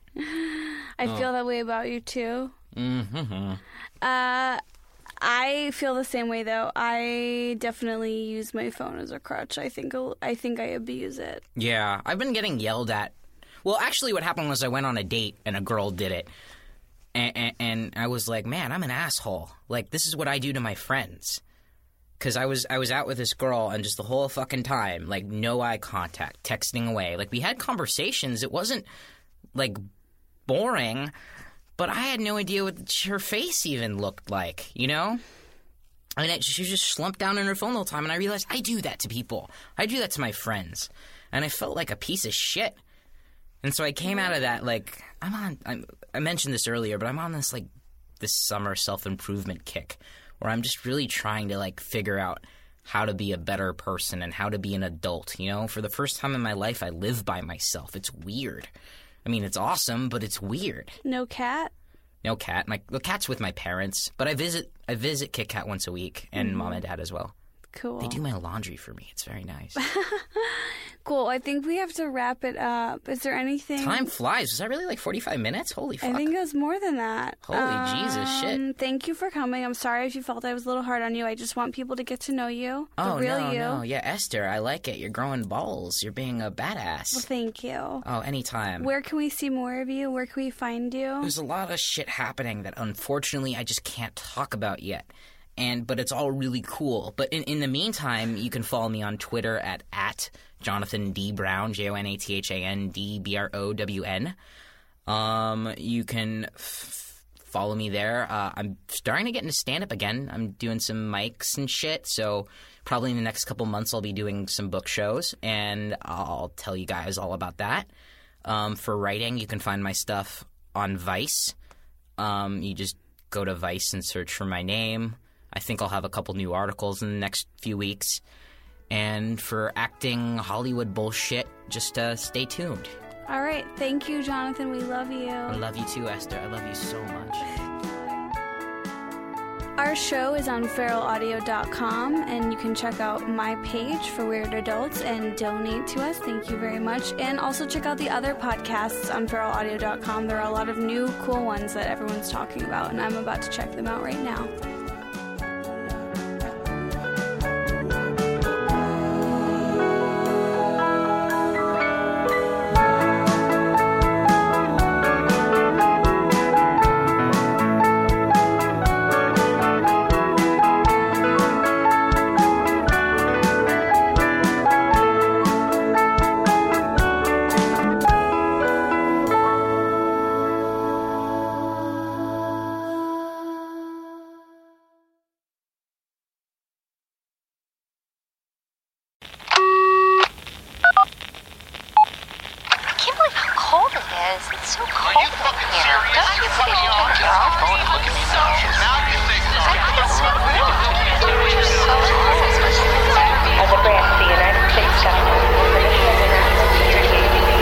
I Oh. feel that way about you too. Mm-hmm. Uh, I feel the same way though. I definitely use my phone as a crutch. I think I think I abuse it. Yeah, I've been getting yelled at. Well, actually, what happened was I went on a date and a girl did it. And, and, and I was like, man, I'm an asshole. Like, this is what I do to my friends. Because I was I was out with this girl and just the whole fucking time, like, no eye contact, texting away. Like, we had conversations. It wasn't, like, boring, but I had no idea what her face even looked like, you know? I mean, it, she was just slumped down in her phone the whole time, and I realized I do that to people. I do that to my friends. And I felt like a piece of shit. And so I came out of that, like, I'm on, I'm, I mentioned this earlier, but I'm on this, like, this summer self-improvement kick where I'm just really trying to, like, figure out how to be a better person and how to be an adult, you know? For the first time in my life, I live by myself. It's weird. I mean, it's awesome, but it's weird. No cat? No cat. My the cat's with my parents, but I visit I visit Kit Kat once a week, and Mm-hmm. Mom and Dad as well. Cool. They do my laundry for me. It's very nice. Cool. I think we have to wrap it up. Is there anything? Time flies. Was that really like forty-five minutes? Holy fuck. I think it was more than that. Holy Jesus, shit. Um, Thank you for coming. I'm sorry if you felt I was a little hard on you. I just want people to get to know you. The oh, real no, you. no. Yeah, Esther, I like it. You're growing balls. You're being a Well, badass. thank you. Oh, anytime. Where can we see more of you? Where can we find you? There's a lot of shit happening that unfortunately I just can't talk about yet. And but it's all really cool. But in, in the meantime, you can follow me on Twitter at, at Jonathan D. Brown, J O N A T H A N D B R O W N. Um, you can f- follow me there. Uh, I'm starting to get into stand-up again. I'm doing some mics and shit. So probably in the next couple months I'll be doing some book shows. And I'll tell you guys all about that. Um, for writing, you can find my stuff on Vice. Um, you just go to Vice and search for my name. I think I'll have a couple new articles in the next few weeks. And for acting Hollywood bullshit, just uh, stay tuned. All right. Thank you, Jonathan. We love you. I love you too, Esther. I love you so much. Our show is on feral audio dot com, and you can check out my page for Weird Adults and donate to us. Thank you very much. And also check out the other podcasts on feral audio dot com. There are a lot of new, cool ones that everyone's talking about, and I'm about to check them out right now. is. It's so cold in here. Don't you think you turn your off? Phone and look at me now. Now you think so. I think it's so cold. You're so cold. As a branch of the United States government, the mission of the National Security Agency.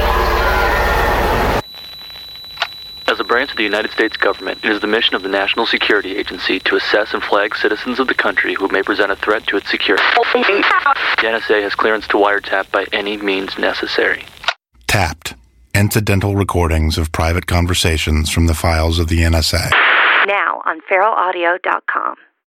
As a branch of the United States government, it is the mission of the National Security Agency to assess and flag citizens of the country who may present a threat to its security. The N S A has clearance to wiretap by any means necessary. Tapped. Incidental recordings of private conversations from the files of the N S A. Now on feral audio dot com.